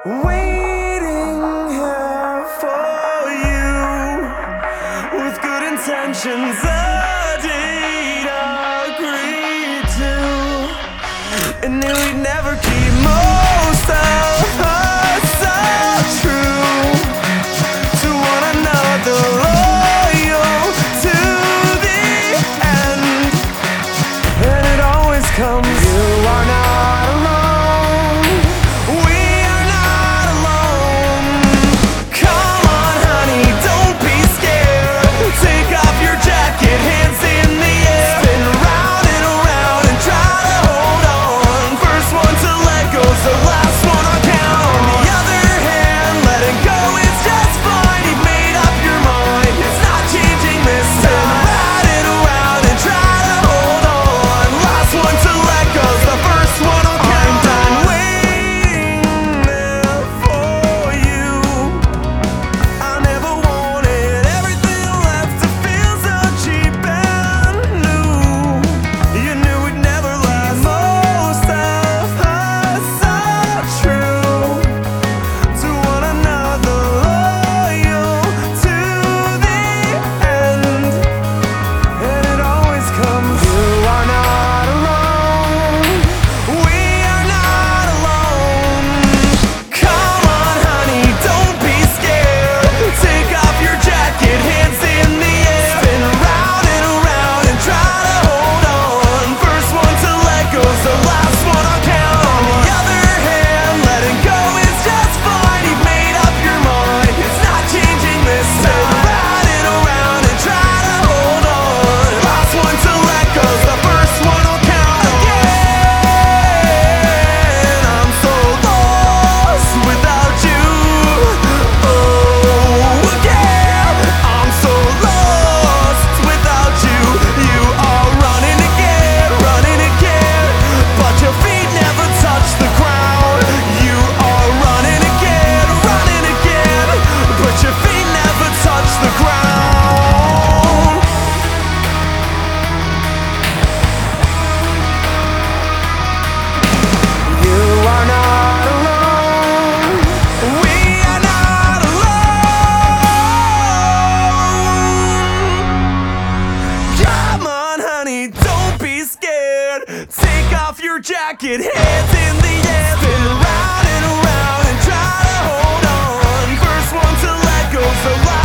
Waiting here for you with good intentions, a date agreed to, and knew we'd never keep most of us true to one another, loyal to the end. And it always comes, you are not alone, we are not alone. Come on honey, don't be scared, take off your jacket, hands in the air, spin round and around and try to hold on. First one to let go's the last one I'll count. On the other hand, letting go is just fine, you've made up your mind, it's not changing this time. Spin round and around and try to hold on. Last one to let go's the first one I'll count. I'm done waiting there for you. I never wanted everything left to feel so cheap and new. You knew we'd never last. Most of us are true to one another, loyal to the end. And it always comes, you are not alone, we are not alone. Come on honey, don't be scared, take off your jacket, hands in the air, spin round and around and try to hold on. First one to let go's the last one I'll count. On the other hand, letting go is just fine, you've made up your mind, it's not changing this time. Spin round and around and try to hold on. Last one to let go's the first one I'll count. Again, I'm so lost without you. Oh, again, I'm so lost without you. You are running again, but your feet never touch the ground. You are running again, but your feet never touch the ground. You are not alone, we are not alone. Come on honey, don't be scared, take off your jacket, hands in the air, spin round and around and try to hold on. First one to let go's the last